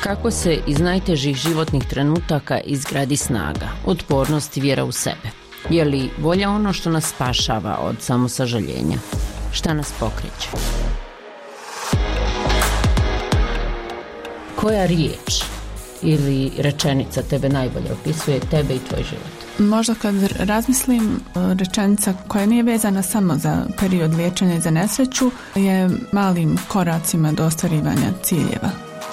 Kako se iz najtežih životnih trenutaka izgradi snaga, otpornost i vjera u sebe? Je li volja ono što nas spašava od samosažaljenja? Šta nas pokreće? Koja riječ ili rečenica tebe najbolje opisuje tebe i tvoj život? Možda kad razmislim, rečenica koja nije vezana samo za period liječenja i za nesreću je malim koracima do ostvarivanja ciljeva.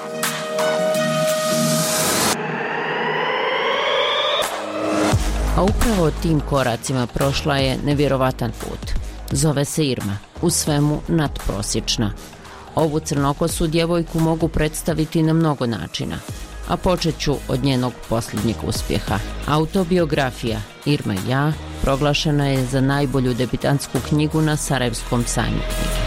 A upravo tim koracima prošla je nevjerovatan put. Zove se Irma, u svemu nadprosječna. Ovu crnokosu djevojku mogu predstaviti na mnogo načina, a počet ću od njenog posljednjeg uspjeha. Autobiografija Irma i ja proglašena je za najbolju debitantsku knjigu na Sarajevskom sajmu knjige.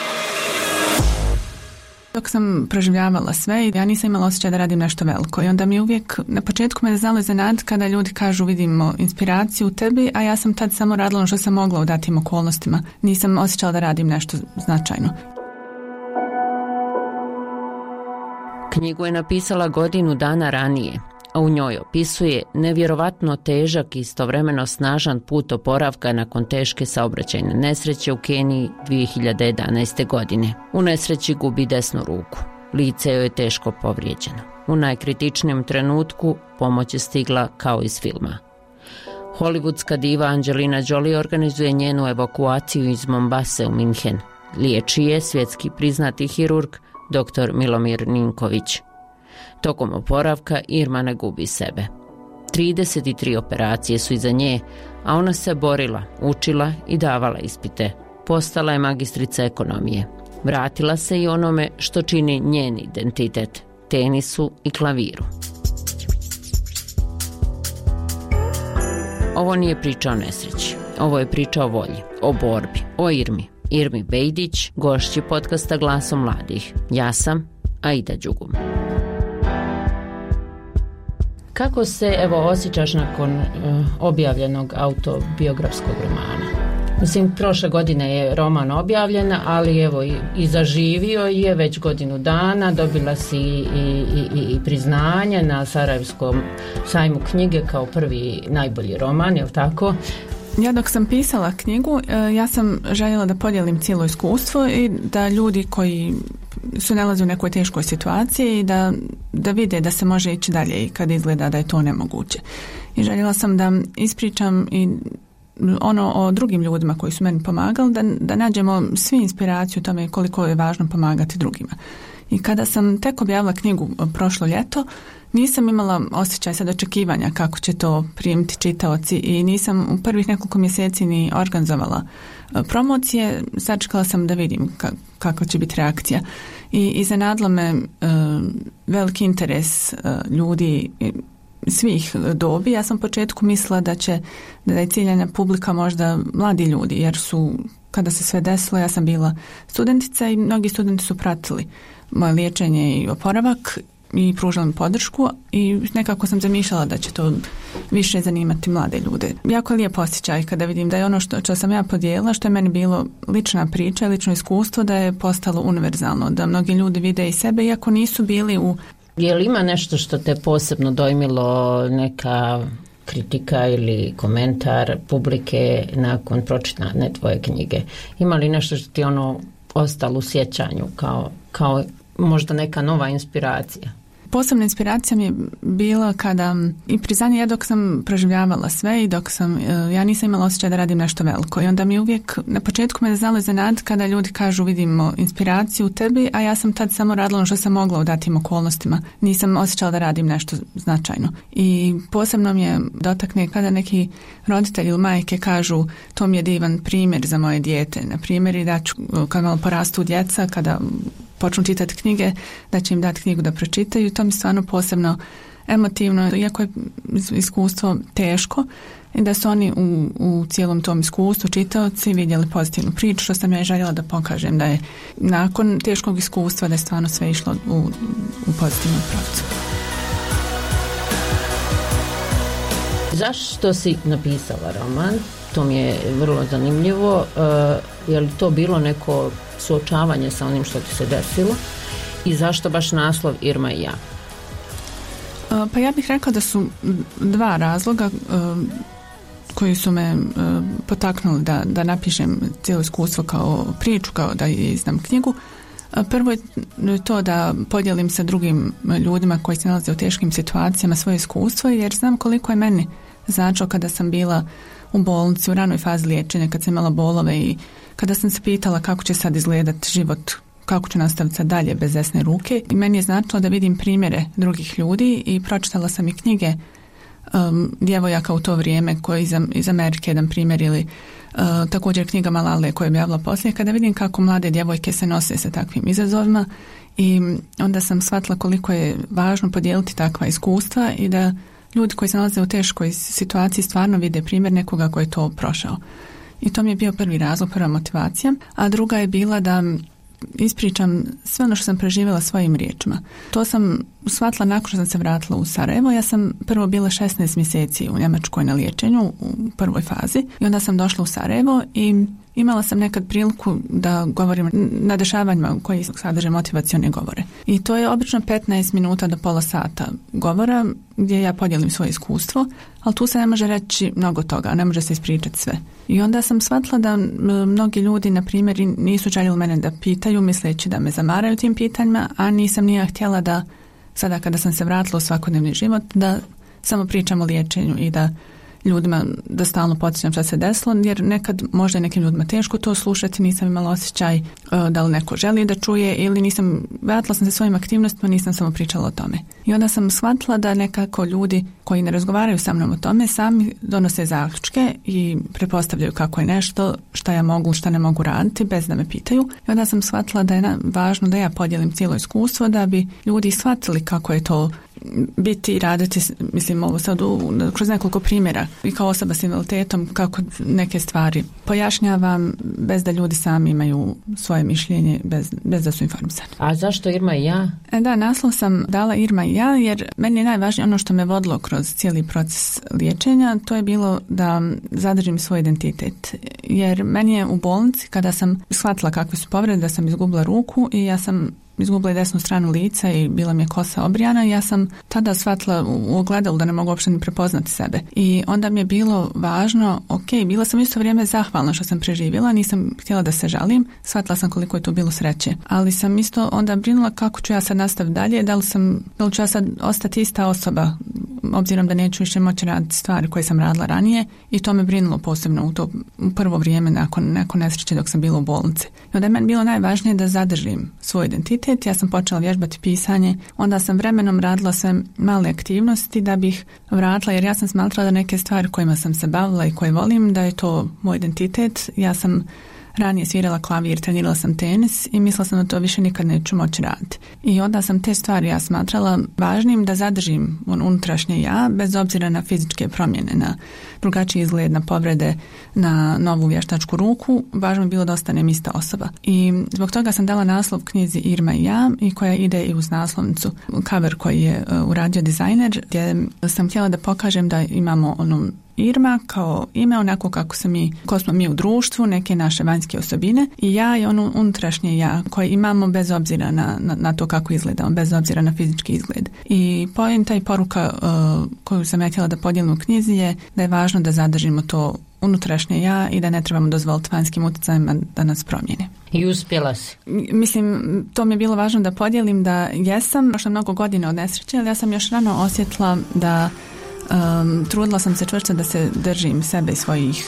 Dok sam proživljavala sve, ja nisam imala osjećaj da radim nešto veliko i onda mi uvijek na početku me znalo iznenaditi kada ljudi kažu vidimo inspiraciju u tebi, a ja sam tad samo radila ono što sam mogla u datim okolnostima. Nisam osjećala da radim nešto značajno. Knjigu je napisala godinu dana ranije, a u njoj opisuje nevjerovatno težak i istovremeno snažan put oporavka nakon teške saobraćajne nesreće u Keniji 2011. godine. U nesreći gubi desnu ruku. Lice joj je teško povrijeđeno. U najkritičnijem trenutku pomoć je stigla kao iz filma. Hollywoodska diva Angelina Jolie organizuje njenu evakuaciju iz Mombase u Minhen. Liječi je svjetski priznati hirurg dr. Milomir Ninković. Tokom oporavka Irma ne gubi sebe. 33 operacije su iza nje, a ona se borila, učila i davala ispite. Postala je magistrica ekonomije. Vratila se i onome što čini njen identitet, tenisu i klaviru. Ovo nije priča o nesreći. Ovo je priča o volji, o borbi, o Irmi. Irmi Bejdić, gošći podcasta Glasom mladih. Ja sam Aida Đugum. Kako se osjećaš nakon objavljenog autobiografskog romana? Mislim, prošle godine je roman objavljen, ali i zaživio je već godinu dana, dobila si i priznanje na Sarajevskom sajmu knjige kao prvi najbolji roman, je li tako? Ja dok sam pisala knjigu, ja sam željela da podijelim cijelo iskustvo i da ljudi koji se nalaze u nekoj teškoj situaciji da vide da se može ići dalje i kad izgleda da je to nemoguće. I željela sam da ispričam i ono o drugim ljudima koji su meni pomagali, da nađemo svi inspiraciju o tome koliko je važno pomagati drugima. I kada sam tek objavila knjigu prošlo ljeto, nisam imala osjećaj sad očekivanja kako će to primiti čitaoci i nisam u prvih nekoliko mjeseci ni organizovala promocije. Sačekala sam da vidim kakva će biti reakcija. I iznenadilo me veliki interes ljudi svih dobi. Ja sam u početku mislila da je ciljana publika možda mladi ljudi, jer su, kada se sve desilo, ja sam bila studentica i mnogi studenti su pratili moje liječenje i oporavak i pružala mi podršku i nekako sam zamišljala da će to više zanimati mlade ljude. Jako je lijep osjećaj kada vidim da je ono što sam ja podijelila, što je meni bilo lična priča, lično iskustvo, da je postalo univerzalno, da mnogi ljudi vide i sebe iako nisu bili u... Je li ima nešto što te posebno dojmilo, neka kritika ili komentar publike nakon pročitane tvoje knjige? Ima li nešto što ti ostalo u sjećanju kao možda neka nova inspiracija? Posebna inspiracija mi je bila kada i priznanje, ja dok sam proživljavala sve i ja nisam imala osjećaj da radim nešto veliko i onda mi uvijek na početku me znalo iznenaditi kada ljudi kažu vidimo inspiraciju u tebi, a ja sam tad samo radila ono što sam mogla u datim okolnostima. Nisam osjećala da radim nešto značajno. I posebno mi je dotakne kada neki roditelji ili majke kažu to mi je divan primjer za moje dijete. Na primjer, i da ću, kad malo porastu djeca, kada počnu čitati knjige, da će im dati knjigu da pročitaju. To mi stvarno posebno emotivno, iako je iskustvo teško, i da su oni u cijelom tom iskustvu čitaoci vidjeli pozitivnu priču, što sam ja i željela da pokažem da je nakon teškog iskustva da je stvarno sve išlo u pozitivnom pravcu. Zašto si napisala roman? To mi je vrlo zanimljivo. Je li to bilo neko suočavanje sa onim što ti se desilo? I zašto baš naslov Irma i ja? Pa ja bih rekla da su dva razloga koji su me potaknuli da napišem cijelo iskustvo kao priču, kao da izdam knjigu. Prvo je to da podijelim sa drugim ljudima koji se nalaze u teškim situacijama svoje iskustvo, jer znam koliko je meni značilo kada sam bila u bolnici, u ranoj fazi liječenja, kad sam imala bolove i kada sam se pitala kako će sad izgledati život, kako ću nastaviti sad dalje bez desne ruke. I meni je značilo da vidim primjere drugih ljudi i pročitala sam i knjige djevojaka u to vrijeme koji iz Amerike, jedan primjer, ili također knjiga Malale koja je objavila poslije, kada vidim kako mlade djevojke se nose sa takvim izazovima, i onda sam shvatila koliko je važno podijeliti takva iskustva i da ljudi koji se nalaze u teškoj situaciji stvarno vide primjer nekoga koji je to prošao. I to mi je bio prvi razlog, prva motivacija. A druga je bila da ispričam sve ono što sam preživjela svojim riječima. To sam shvatila nakon što sam se vratila u Sarajevo. Ja sam prvo bila 16 mjeseci u Njemačkoj na liječenju u prvoj fazi i onda sam došla u Sarajevo i imala sam nekad priliku da govorim na dešavanjima koji sadrže motivacione govore. I to je obično 15 minuta do pola sata govora gdje ja podijelim svoje iskustvo, ali tu se ne može reći mnogo toga, ne može se ispričati sve. I onda sam shvatila da mnogi ljudi, na primjer, nisu željeli mene da pitaju, misleći da me zamaraju tim pitanjima, a nisam ni ja htjela da sada kada sam se vratila u svakodnevni život, da samo pričam o liječenju i da ljudima da stalno podsjećam šta se desilo, jer nekad možda je nekim ljudima teško to slušati, nisam imala osjećaj da li neko želi da čuje ili vratila sam se svojim aktivnostima, nisam samo pričala o tome. I onda sam shvatila da nekako ljudi koji ne razgovaraju sa mnom o tome sami donose zaključke i pretpostavljaju kako je nešto, šta ja mogu, šta ne mogu raditi bez da me pitaju. I onda sam shvatila da je važno da ja podijelim cijelo iskustvo da bi ljudi shvatili kako je to biti i raditi, mislim ovo sad kroz nekoliko primjera i kao osoba s invaliditetom, kako neke stvari pojašnjavam bez da ljudi sami imaju svoje mišljenje, bez da su informisani. A zašto Irma i ja? Da, naslov sam dala Irma i ja jer meni je najvažnije ono što me vodilo kroz cijeli proces liječenja, to je bilo da zadržim svoj identitet. Jer meni je u bolnici, kada sam shvatila kakve su povrede, da sam izgubila ruku i ja sam izgubila desnu stranu lica i bila mi je kosa obrijana i ja sam tada shvatila u ogledalu da ne mogu uopšte ni prepoznati sebe. I onda mi je bilo važno, bila sam isto vrijeme zahvalna što sam preživjela, nisam htjela da se žalim, shvatila sam koliko je to bilo sreće. Ali sam isto onda brinula kako ću ja sad nastaviti dalje, da li ću ja sad ostati ista osoba, obzirom da neću više moći raditi stvari koje sam radila ranije, i to me brinulo posebno u prvo vrijeme nakon nesreće dok sam bila u bolnici. I onda je meni bilo najvažnije da zadržim svoj identitet. Ja sam počela vježbati pisanje, onda sam vremenom radila sve male aktivnosti da bih vratila, jer ja sam smatrala da neke stvari kojima sam se bavila i koje volim, da je to moj identitet. Ja sam ranije svirala klavir, trenirala sam tenis i mislila sam da to više nikad neću moći raditi. I onda sam te stvari ja smatrala važnim da zadržim unutrašnje ja, bez obzira na fizičke promjene, na drugačiji izgled, na povrede, na novu vještačku ruku. Važno je bilo da ostanem ista osoba. I zbog toga sam dala naslov knjizi Irma i ja, i koja ide i uz naslovnicu cover koji je uradio dizajner, gdje sam htjela da pokažem da imamo Irma kao ime, onako kako smo mi u društvu, neke naše vanjske osobine, i ja je unutrašnje ja koje imamo bez obzira na to kako izgledamo, bez obzira na fizički izgled. I poenta i poruka koju sam ja htjela da podijelim u knjizi je da je važno da zadržimo to unutrašnje ja i da ne trebamo dozvoliti vanjskim utjecajima da nas promijene. I uspjela si? Mislim, to mi je bilo važno da podijelim da jesam, prošlo mnogo godina od nesreće, ali ja sam još rano osjetila da trudila sam se čvrsto da se držim sebe i svojih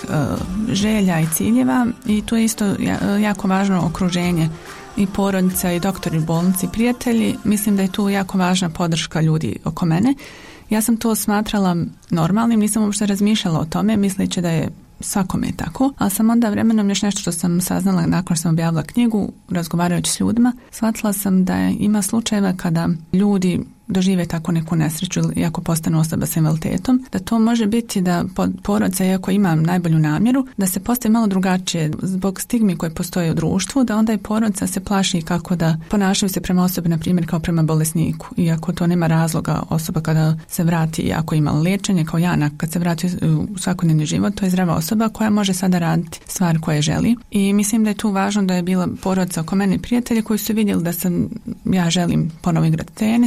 želja i ciljeva, i tu je isto jako važno okruženje i porodica i doktori u bolnici i prijatelji. Mislim da je tu jako važna podrška ljudi oko mene. Ja sam to smatrala normalnim, nisam uopšte razmišljala o tome, misleći da je svakome tako, ali sam onda vremenom još nešto što sam saznala nakon što sam objavila knjigu, razgovarajući s ljudima, shvatila sam da ima slučajeva kada ljudi dožive tako neku nesreću ili ako postanu osoba s invaliditetom, da to može biti da porodica, iako ima najbolju namjeru, da se postaje malo drugačije zbog stigmi koje postoje u društvu, da onda i porodica se plaši kako da ponašaju se prema osobi, na primjer kao prema bolesniku, iako to nema razloga. Osoba kada se vrati, ako ima liječenje kao Jana, kad se vrati u svakodnevni život, to je zdrava osoba koja može sada raditi stvari koje želi. I mislim da je tu važno da je bila porodica oko mene i prijatelji koji su vidjeli da ja želim ponovo igrati tenis, i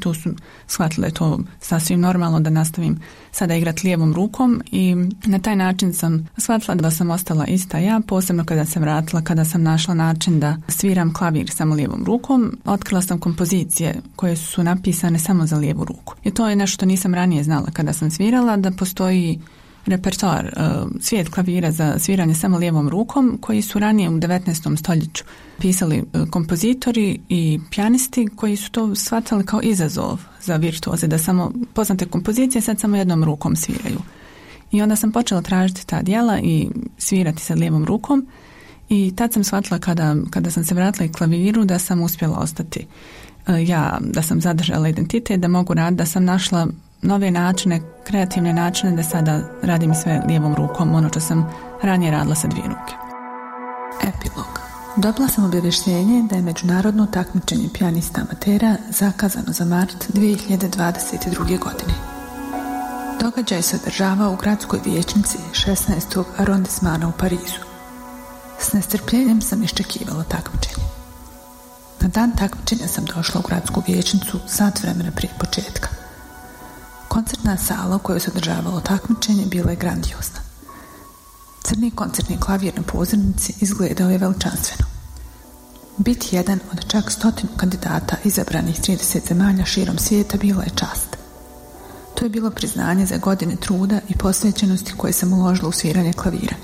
tu su shvatili da je to sasvim normalno da nastavim sada igrati lijevom rukom i na taj način sam shvatila da sam ostala ista ja, posebno kada sam vratila, kada sam našla način da sviram klavir samo lijevom rukom. Otkrila sam kompozicije koje su napisane samo za lijevu ruku. I to je nešto što nisam ranije znala kada sam svirala, da postoji repertoar, svijet klavira za sviranje samo lijevom rukom koji su ranije u 19. stoljeću pisali kompozitori i pijanisti koji su to shvatali kao izazov za virtuoze, da samo poznate kompozicije sad samo jednom rukom sviraju. I onda sam počela tražiti ta djela i svirati sa lijevom rukom i tad sam shvatila kada sam se vratila i klaviru da sam uspjela ostati ja, da sam zadržala identitet, da mogu raditi, da sam našla nove načine, kreativne načine da sada radim sve lijevom rukom, ono što sam ranije radila sa dvije ruke. Epilog. Dobila sam obavještenje da je međunarodno takmičenje pijanista amatera zakazano za mart 2022. godine. Događaj se održavao u gradskoj vijećnici 16. arondismana u Parizu. S nestrpljenjem sam iščekivala takmičenje. Na dan takmičenja sam došla u gradsku vijećnicu sat vremena prije početka. Koncertna sala u kojoj se održavalo takmičenje bila je grandiozna. Crni koncertni klavir na pozornici izgledao je veličanstveno. Biti jedan od čak 100 kandidata izabranih 30 zemalja širom svijeta bila je čast. To je bilo priznanje za godine truda i posvećenosti koje sam uložila u sviranje klavira.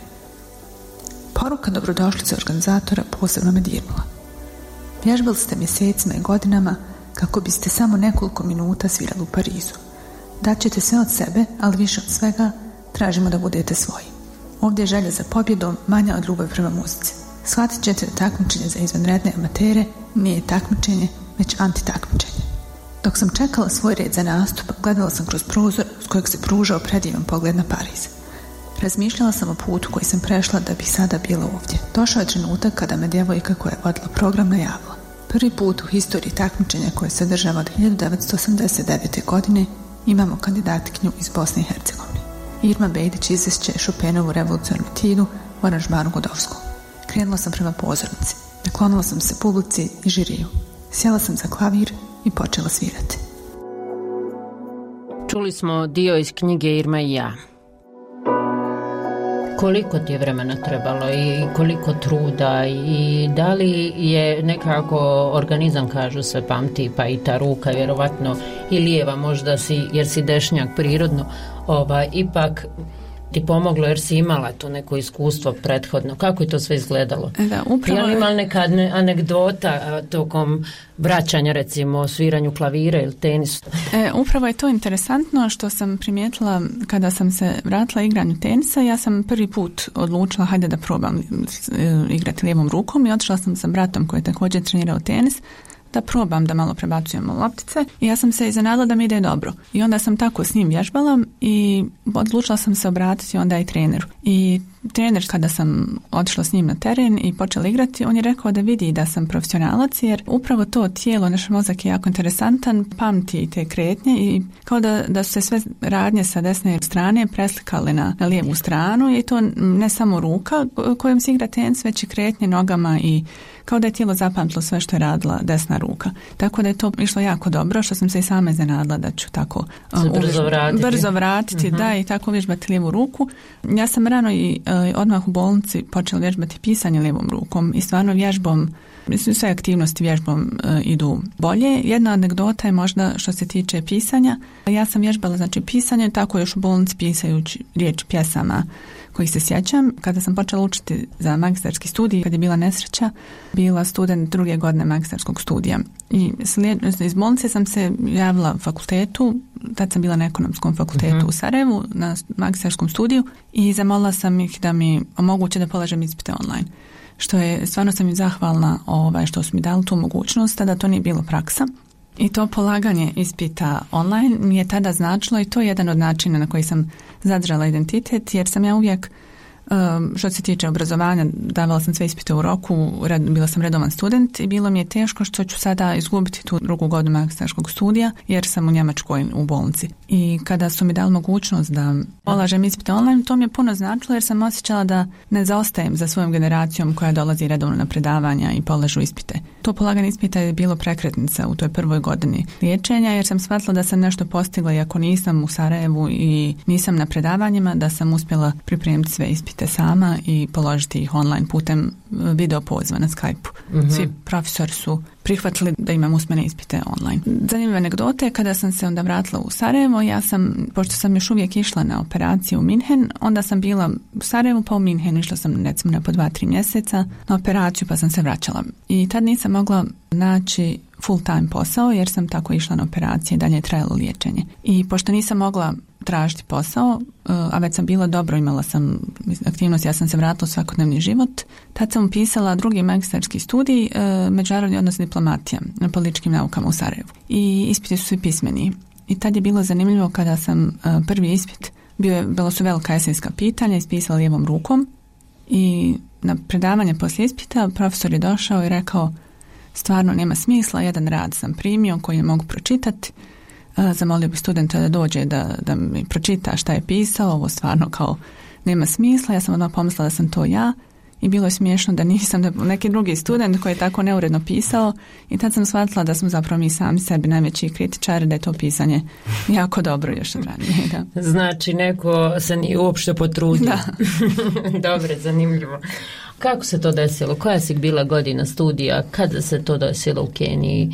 Poruka dobrodošlice organizatora posebno me dirnula. Vježbali ste mjesecima i godinama kako biste samo nekoliko minuta svirali u Parizu. Daćete sve od sebe, ali više od svega tražimo da budete svoji. Ovdje je želja za pobjedom manja od ljubavi prema muzici. Shvatit ćete da takmičenje za izvanredne amatere nije takmičenje, već antitakmičenje. Dok sam čekala svoj red za nastup, gledala sam kroz prozor s kojeg se pružao predivan pogled na Pariz. Razmišljala sam o putu koji sam prešla da bih sada bila ovdje. Došao je trenutak kada me djevojka koja je vodila program najavila. Prvi put u historiji takmičenja koje se održava od 1989. godine imamo kandidatkinju iz Bosne i Hercegovine. Irma Bejdić izvešće Chopinovu revolucionarnu etudu u aranžmanu Godovskog. Krenula sam prema pozornici. Naklonila sam se publici i žiriju. Sjela sam za klavir i počela svirati. Čuli smo dio iz knjige Irma i ja. Koliko ti je vremena trebalo i koliko truda i da li je nekako organizam, kažu se, pamti, pa i ta ruka vjerovatno i lijeva možda jer si dešnjak prirodno, ipak ti pomoglo jer si imala to neko iskustvo prethodno. Kako je to sve izgledalo? Da, upravo je li imala neka anegdota tokom vraćanja, recimo, sviranju klavira ili tenisu? Upravo je to interesantno što sam primijetila kada sam se vratila igranju tenisa. Ja sam prvi put odlučila hajde da probam igrati lijevom rukom i otišla sam sa bratom koji je također trenirao tenis da probam da malo prebacujemo loptice i ja sam se iznenadila da mi ide dobro. I onda sam tako s njim vježbala i odlučila sam se obratiti onda i treneru. I trener, kada sam otišla s njim na teren i počela igrati, on je rekao da vidi da sam profesionalac jer upravo to tijelo, naš mozak je jako interesantan, pamti te kretnje i kao da su se sve radnje sa desne strane preslikale na lijevu stranu i to ne samo ruka kojom se igra tenis, već i kretnje nogama i kao da je tijelo zapamtilo sve što je radila desna ruka. Tako da je to išlo jako dobro, što sam se i sama iznenadila da ću tako brzo vratiti, da, i tako vježbati lijevu ruku. Ja sam rano i odmah u bolnici počela vježbati pisanje lijevom rukom i stvarno vježbom, mislim sve aktivnosti vježbom idu bolje. Jedna anegdota je možda što se tiče pisanja. Ja sam vježbala pisanje tako još u bolnici pisajući riječi pjesama kojih se sjećam. Kada sam počela učiti za magistarski studij, kad je bila nesreća, bila student druge godine magistarskog studija. I iz bolnice sam se javila fakultetu, tad sam bila na ekonomskom fakultetu u Sarajevu, na magistarskom studiju i zamolila sam ih da mi omoguće da polažem ispite online. Što je, stvarno sam im zahvalna što su mi dali tu mogućnost, da to nije bilo praksa. I to polaganje ispita online mi je tada značilo i to je jedan od načina na koji sam zadržala identitet, jer sam ja uvijek, što se tiče obrazovanja, davala sam sve ispite u roku, bila sam redovan student i bilo mi je teško što ću sada izgubiti tu drugu godinu magistarskog studija, jer sam u Njemačkoj u bolnici. I kada su mi dali mogućnost da polažem ispite online, to mi je puno značilo jer sam osjećala da ne zaostajem za svojom generacijom koja dolazi redovno na predavanja i polažu ispite. To polaganje ispita je bilo prekretnica u toj prvoj godini liječenja, jer sam shvatila da sam nešto postigla, iako nisam u Sarajevu i nisam na predavanjima, da sam uspjela pripremiti sve ispite sama i položiti ih online putem video poziva na Skype-u. Svi profesori su prihvatili da imam usmene ispite online. Zanimljiva anegdota je kada sam se onda vratila u Sarajevo, pošto sam još uvijek išla na operaciju u Minhen, onda sam bila u Sarajevu pa u Minhenu, išla sam recimo na po 2-3 mjeseca na operaciju pa sam se vraćala. I tad nisam mogla naći full time posao jer sam tako išla na operacije i dalje je trajalo liječenje. I pošto nisam mogla tražiti posao, a već sam bila dobro, imala sam aktivnost, ja sam se vratila u svakodnevni život, tad sam upisala drugi magistarski studij, međunarodni odnos diplomatija na političkim naukama u Sarajevu. I ispiti su svi pismeni. I tad je bilo zanimljivo kada sam prvi ispit, bilo su velika esejska pitanja, ispisala lijevom rukom i na predavanje poslije ispita profesor je došao i rekao: stvarno nema smisla, jedan rad sam primio koji ne mogu pročitati, zamolio bi studenta da dođe da mi pročita šta je pisao, ovo stvarno kao nema smisla. Ja sam odmah pomislila da sam to ja i bilo je smiješno da nisam, da neki drugi student koji je tako neuredno pisao, i tad sam shvatila da smo zapravo mi sami sebi najveći kritičari, da je to pisanje jako dobro još od ranije. Da. Znači neko se nije uopšte potrudio. Da. Dobro, zanimljivo. Kako se to desilo? Koja si bila godina studija? Kada se to desilo u Keniji?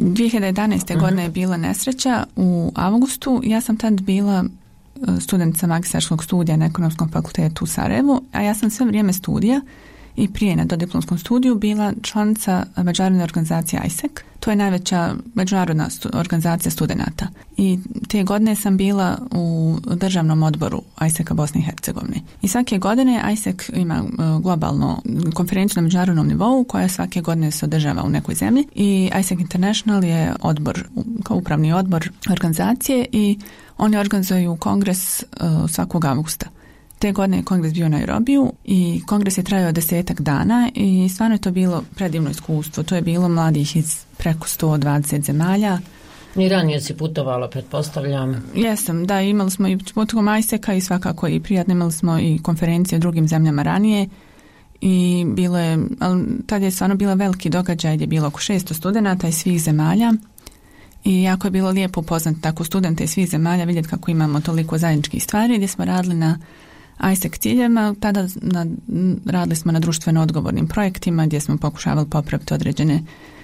2011. godine je bila nesreća u avgustu. Ja sam tad bila studentica magistarskog studija na Ekonomskom fakultetu u Sarajevu, a ja sam sve vrijeme studija i prije na dodiplomskom studiju bila članica međunarodne organizacije ISEC. To je najveća međunarodna organizacija studenata. I te godine sam bila u državnom odboru ISEC-a Bosne i Hercegovine. I svake godine ISEC ima globalno konferenciju na međunarodnom nivou koja svake godine se održava u nekoj zemlji. I ISEC International je odbor, kao upravni odbor organizacije, i oni organizuju kongres svakog avgusta. Te godine je kongres bio u Nairobiju i kongres je trajao 10 dana i stvarno je to bilo predivno iskustvo. To je bilo mladih iz preko 120 zemalja. I ranije si putovala, pretpostavljam. Jesam, da, imali smo i putovom ISEC-a i svakako i prijatno, imali smo i konferencije u drugim zemljama ranije i bilo je, ali tad je stvarno bila veliki događaj gdje je bilo oko 600 studenata iz svih zemalja. I jako je bilo lijepo upoznati tako studente iz svih zemalja, vidjeti kako imamo toliko zajedničkih stvari, gdje smo radili na ISEC ciljevima. Tada radili smo na društveno odgovornim projektima gdje smo pokušavali popraviti određene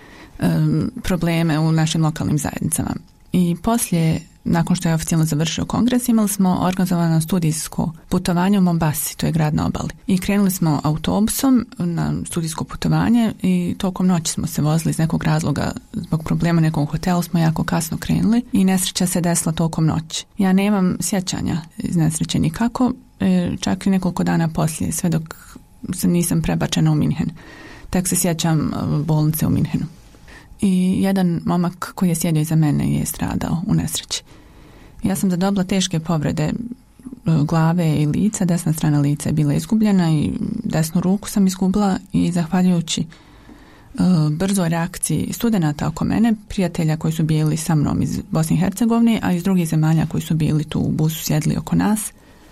probleme u našim lokalnim zajednicama. I poslije, nakon što je oficijalno završio kongres, imali smo organizovano studijsko putovanje u Mombasi, to je grad na obali. I krenuli smo autobusom na studijsko putovanje i tokom noći smo se vozili iz nekog razloga, zbog problema nekog hotelu smo jako kasno krenuli i nesreća se desila tokom noći. Ja nemam sjećanja iz nesreće nikako, čak i nekoliko dana poslije, sve dok nisam prebačena u Minhen. Tek se sjećam bolnice u Minhenu. I jedan momak koji je sjedio iza mene je stradao u nesreći. Ja sam zadobila teške povrede glave i lica, desna strana lica je bila izgubljena i desnu ruku sam izgubila, i zahvaljujući brzoj reakciji studenata oko mene, prijatelja koji su bili sa mnom iz Bosne i Hercegovine, a iz drugih zemalja koji su bili tu u busu sjedli oko nas.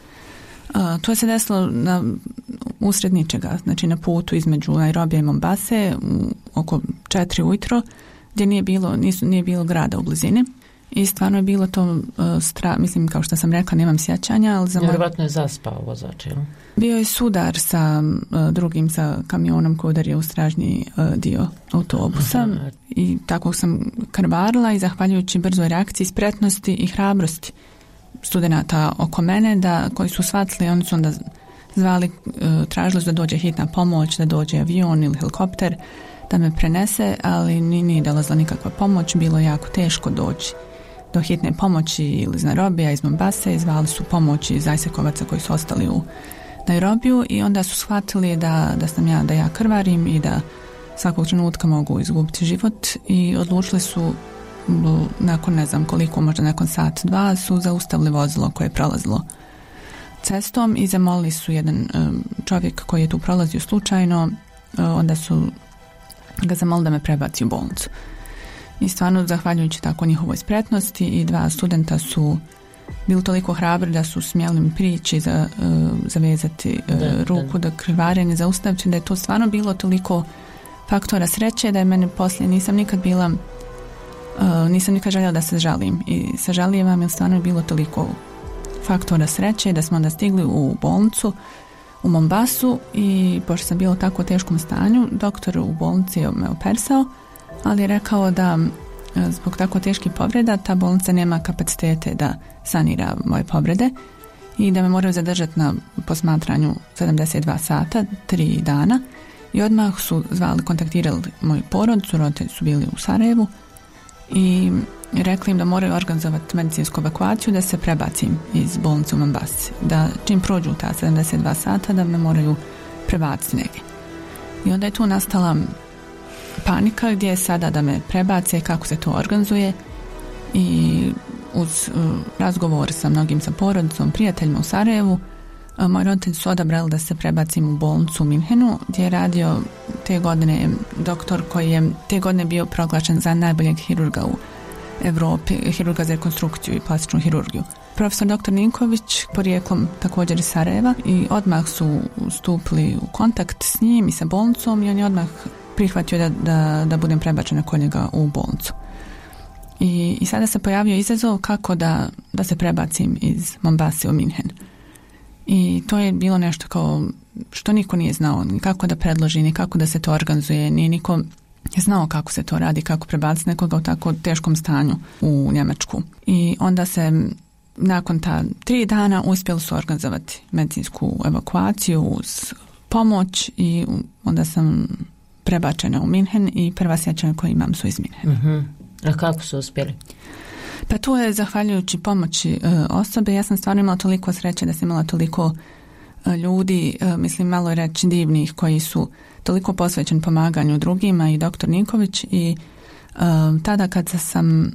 To se desilo usred ničega, znači na putu između Nairobija i Mombase oko 4 ujutro, gdje nije bilo grada u blizini. I stvarno je bilo to mislim, kao što sam rekla, nemam sjećanja, ali vjerovatno je zaspao vozač, jel? Bio je sudar sa drugim, sa kamionom koji udario u stražnji dio autobusa. Aha. I tako sam krvarila, i zahvaljujući brzoj reakciji, spretnosti i hrabrosti studenata oko mene, koji su shvatili, oni su onda zvali, tražili su da dođe hitna pomoć, da dođe avion ili helikopter da me prenese, ali nije dolazila nikakva pomoć, bilo je jako teško doći do hitne pomoći ili iz Nairobija, iz Mombase, i zvali su pomoć iz ISEC-ovaca koji su ostali u Nairobiju, i onda su shvatili da ja krvarim i da svakog trenutka mogu izgubiti život, i odlučili su nakon ne znam koliko, možda nakon sat, dva, su zaustavili vozilo koje je prolazilo cestom i zamolili su jedan čovjek koji je tu prolazio slučajno, onda su ga zamolili da me prebaci u bolnicu. I stvarno, zahvaljujući tako njihovoj spretnosti, i 2 studenta su bili toliko hrabri da su smjeli mi prići, zavezati ruku, da krvarenje zaustaviti, da je to stvarno bilo toliko faktora sreće da je mene poslije, nisam nikad željela da se žalim i sažalijevam jer stvarno je bilo toliko faktora sreće da smo onda stigli u bolnicu u Mombasu i pošto sam bila u tako teškom stanju, doktor u bolnici me operisao, ali je rekao da zbog tako teških povreda ta bolnica nema kapacitete da sanira moje povrede i da me moraju zadržati na posmatranju 72 sata, 3 dana i odmah su kontaktirali moju porodicu, roditelji su bili u Sarajevu i rekli im da moraju organizovati medicinsku evakuaciju da se prebacim iz bolnice u Mombasi, da čim prođu ta 72 sata da me moraju prebaciti negdje. I onda je tu nastala panika gdje je sada da me prebace, kako se to organizuje i uz razgovor sa mnogim, sa porodicom, prijateljima u Sarajevu, moji roditelji su odabrali da se prebacim u bolnicu u Minhenu gdje je radio te godine doktor koji je te godine bio proglašen za najboljeg hirurga u Europi, hirurga za rekonstrukciju i plastičnu hirurgiju. Profesor dr. Ninković, porijeklom također iz Sarajeva, i odmah su stupili u kontakt s njim i sa bolnicom i on je odmah prihvatio da budem prebačena kod njega u bolnicu. I sada se pojavio izazov kako da se prebacim iz Mombasi u Minhen. I to je bilo nešto kao što niko nije znao, ni kako da predloži, ni kako da se to organizuje, ni niko je znao kako se to radi, kako prebaciti nekoga u tako teškom stanju u Njemačku. I onda se nakon ta 3 dana uspjeli su organizovati medicinsku evakuaciju uz pomoć i onda sam prebačena u Minhen i prva sjećanja koje imam su iz Minhena. Uh-huh. A kako su uspjeli? Pa tu je zahvaljujući pomoći osobe. Ja sam stvarno imala toliko sreće da sam imala toliko ljudi, mislim malo je reći divnih, koji su toliko posvećeni pomaganju drugima i doktor Ninković i tada kad sam,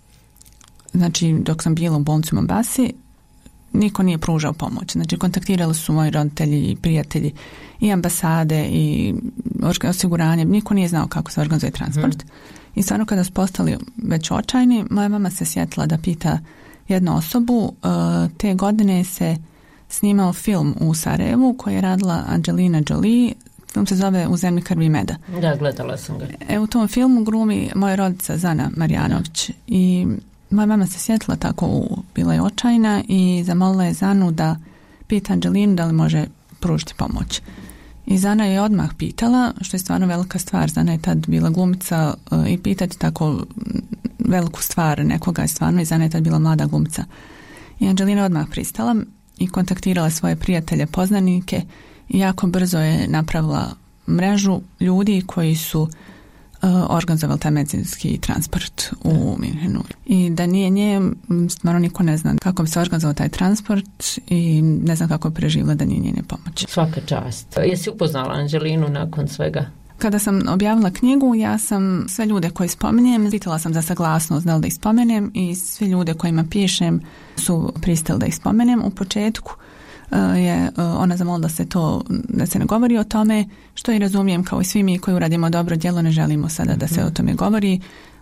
znači dok sam bila u bolnici u Mombasi, niko nije pružao pomoć. Znači kontaktirali su moji roditelji i prijatelji i ambasade i osiguranje, niko nije znao kako se organizuje transport. I stvarno kada su postali već očajni, moja mama se sjetila da pita jednu osobu. Te godine se snimao film u Sarajevu koji je radila Angelina Jolie. Film se zove U zemlji krvi i meda. Da, gledala sam ga. U tom filmu glumi moja rodica Zana Marjanović i moja mama se sjetila tako, bila je očajna i zamolila je Zanu da pita Angelinu da li može pružiti pomoć. I Zana je odmah pitala, što je stvarno velika stvar. Zana je tad bila glumica i pitati tako veliku stvar nekoga je stvarno, i Zana je tad bila mlada glumica. I Angelina je odmah pristala i kontaktirala svoje prijatelje, poznanike i jako brzo je napravila mrežu ljudi koji su organizovali taj medicinski transport u Minhenu. I da nije nje, stvarno niko ne zna kako bi se organizovao taj transport i ne znam kako bi preživjela da nije njene pomoći. Svaka čast. Jesi upoznala Angelinu nakon svega? Kada sam objavila knjigu, ja sam sve ljude koje spominjem, pitala sam za saglasnost da li da ih spomenem i svi ljude kojima pišem su pristali da ih spomenem. U početku je ona zamolila da se ne govori o tome, što i razumijem, kao i svi mi koji uradimo dobro djelo ne želimo sada da se o tome govori.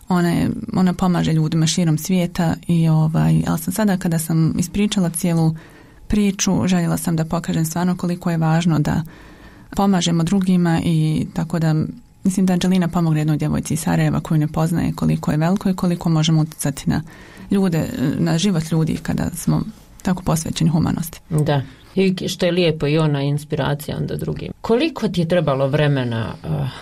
Ona pomaže ljudima širom svijeta ali sam sada kada sam ispričala cijelu priču, željela sam da pokažem stvarno koliko je važno da pomažemo drugima i tako da mislim da Angelina pomogne jednoj djevojci iz Sarajeva koju ne poznaje koliko je veliko i koliko možemo utjecati na ljude, na život ljudi kada smo tako posvećeni humanosti. Da. I što je lijepo i ona inspiracija onda drugim. Koliko ti je trebalo vremena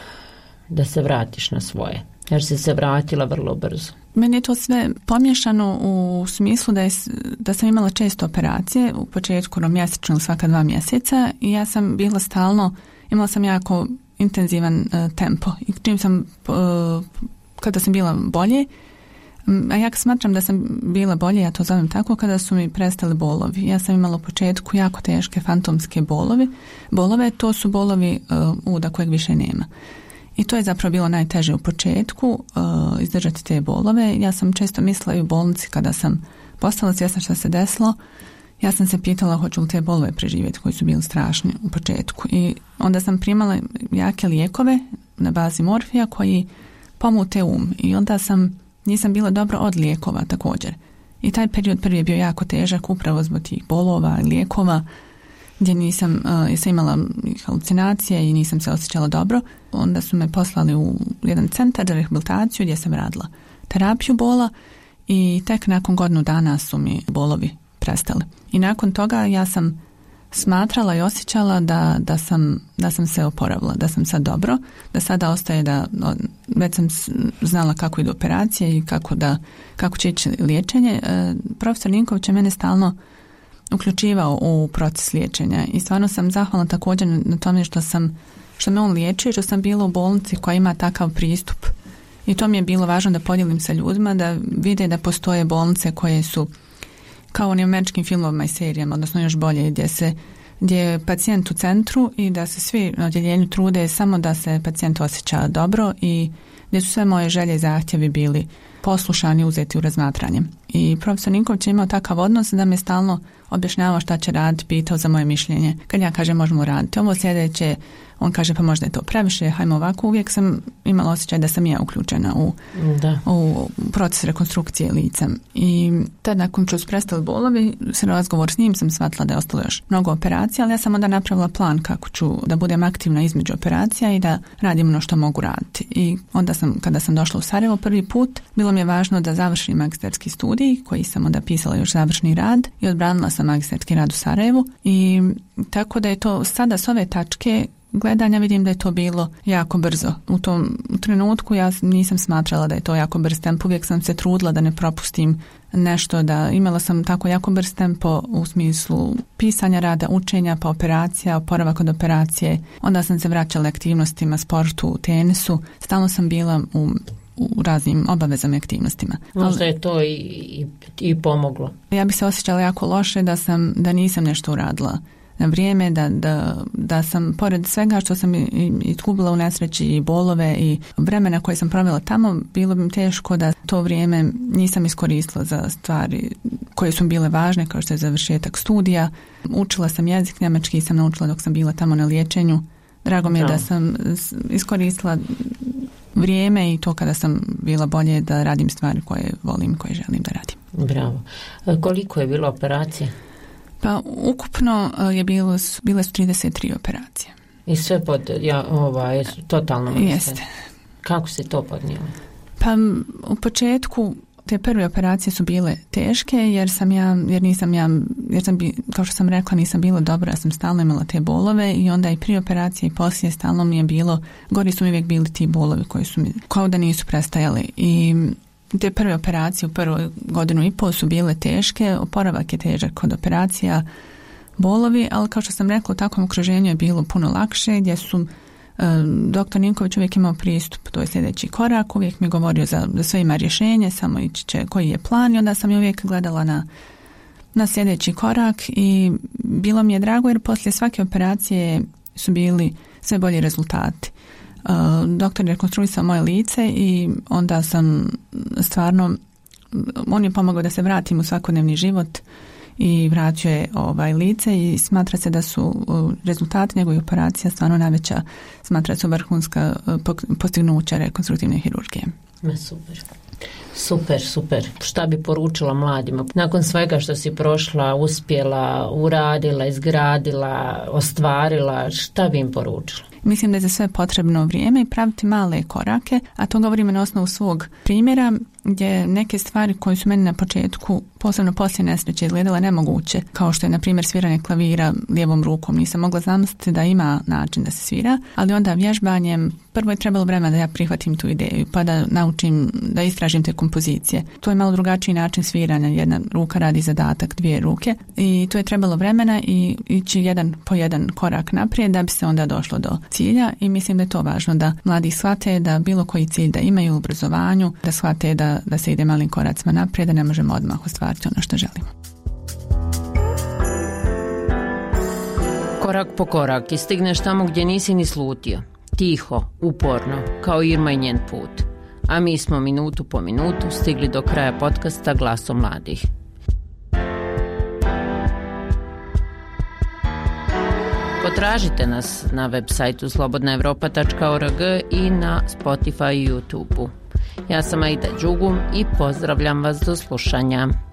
da se vratiš na svoje? Jer si se vratila vrlo brzo. Meni je to sve pomiješano u smislu da sam imala često operacije, u početku mjesečno ili svaka 2 mjeseca i ja sam bila stalno, imala sam jako intenzivan tempo i čim sam, kada sam bila bolje, a ja smatram da sam bila bolje, ja to zovem tako, kada su mi prestali bolovi. Ja sam imala u početku jako teške fantomske bolove, to su bolovi uda kojeg više nema. I to je zapravo bilo najteže u početku, izdržati te bolove. Ja sam često mislila i u bolnici kada sam postala svjesna što se desilo, ja sam se pitala hoću li te bolove preživjeti koji su bili strašni u početku. I onda sam primala jake lijekove na bazi morfija koji pomute i onda nisam bila dobro od lijekova također. I taj period prvi je bio jako težak upravo zbog tih bolova i lijekova. gdje nisam imala halucinacije i nisam se osjećala dobro. Onda su me poslali u jedan centar za rehabilitaciju gdje sam radila terapiju bola i tek nakon godinu dana su mi bolovi prestali. I nakon toga ja sam smatrala i osjećala da sam se oporavila, da sam sad dobro, da sada ostaje već sam znala kako idu operacije i kako će ići liječenje. Profesor Ninković je mene stalno uključivao u proces liječenja i stvarno sam zahvalna također na tome što me on liječio, što sam bila u bolnici koja ima takav pristup. I to mi je bilo važno da podijelim sa ljudima, da vide da postoje bolnice koje su kao u onim američkim filmovima i serijama, odnosno još bolje, gdje je pacijent u centru i da se svi na odjeljenju trude samo da se pacijent osjeća dobro i gdje su sve moje želje i zahtjevi bili poslušani, uzeti u razmatranje. I profesor Ninković je imao takav odnos da me stalno objašnjavao šta će raditi, pitao za moje mišljenje. Kad ja kažem možemo raditi ovo sljedeće, on kaže pa možda je to previše, hajmo ovako. Uvijek sam imala osjećaj da sam ja uključena u proces rekonstrukcije lica. I tad nakon što su prestali bolovi, s razgovor s njim sam shvatila da je ostalo još mnogo operacija, ali ja sam onda napravila plan kako ću da budem aktivna između operacija i da radim ono što mogu raditi. I onda kada sam došla u Sarajevo prvi put, bilo mi je važno da završim magistarski studij, koji sam onda pisala još završni rad i odbranila sam magistarski rad u Sarajevu. I tako da je to sada s ove tačke gledanja vidim da je to bilo jako brzo. U tom trenutku ja nisam smatrala da je to jako brz tempo, uvijek sam se trudila da ne propustim nešto, da imala sam tako jako brz tempo u smislu pisanja rada, učenja, pa operacija, oporavak od operacije. Onda sam se vraćala aktivnostima, sportu, tenisu. Stalno sam bila u raznim obavezama i aktivnostima. Možda je to i pomoglo. Ja bi se osjećala jako loše da nisam nešto uradila na vrijeme, da sam pored svega što sam izgubila u nesreći i bolove i vremena koje sam provela tamo, bilo bi mi teško da to vrijeme nisam iskoristila za stvari koje su bile važne, kao što je završetak studija. Učila sam jezik njemački i sam naučila dok sam bila tamo na liječenju. Drago mi je da sam iskoristila vrijeme i to kada sam bila bolje da radim stvari koje volim, koje želim da radim. Bravo. Koliko je bilo operacija? Pa ukupno bile su 33 operacije. I sve totalno mjesto. Jeste. Kako si to podnijela? Pa u početku te prve operacije su bile teške jer kao što sam rekla nisam bila dobra, ja sam stalno imala te bolove i onda i prije operacije i poslije stalno mi je bilo, gori su mi uvijek bili ti bolovi koji su mi kao da nisu prestajali i te prve operacije u prvoj godinu i pol su bile teške, oporavak je težak kod operacija, bolovi, ali kao što sam rekla u takvom okruženju je bilo puno lakše gdje su doktor Ninković uvijek imao pristup, to je sljedeći korak, uvijek mi je govorio za sve ima rješenje, samo ići će koji je plan i onda sam uvijek gledala na sljedeći korak i bilo mi je drago jer poslije svake operacije su bili sve bolji rezultati. Doktor je rekonstruisao moje lice i onda sam stvarno, on je pomogao da se vratim u svakodnevni život i vratio je lice i smatra se da su rezultati njegovih operacija stvarno najveća, smatra se vrhunska postignuća rekonstruktivne hirurgije. Super. Šta bi poručila mladima? Nakon svega što si prošla, uspjela, uradila, izgradila, ostvarila, šta bi im poručila? Mislim da je za sve potrebno vrijeme i praviti male korake, a to govorimo na osnovu svog primjera, gdje neke stvari koje su meni na početku, posebno poslije nesreće, izgledale nemoguće, kao što je na primjer sviranje klavira lijevom rukom. Nisam mogla zamisliti da ima način da se svira, ali onda vježbanjem prvo je trebalo vremena da ja prihvatim tu ideju, pa da naučim, da istražim te kompozicije. To je malo drugačiji način sviranja, jedna ruka radi zadatak, dvije ruke i to je trebalo vremena i ići jedan po jedan korak naprijed da bi se onda došlo do cilja i mislim da je to važno da mladi shvate da bilo koji cilj da imaju u obrazovanju, da shvate da se ide malim koracima naprijed, da ne možemo odmah ostvariti ono što želimo. Korak po korak i stigneš tamo gdje nisi ni slutio. Tiho, uporno, kao Irma i njen put. A mi smo minutu po minutu stigli do kraja podcasta Glasom mladih. Potražite nas na web sajtu slobodnaevropa.org i na Spotify i YouTube-u. Ja sam Aida Đugum i pozdravljam vas do slušanja.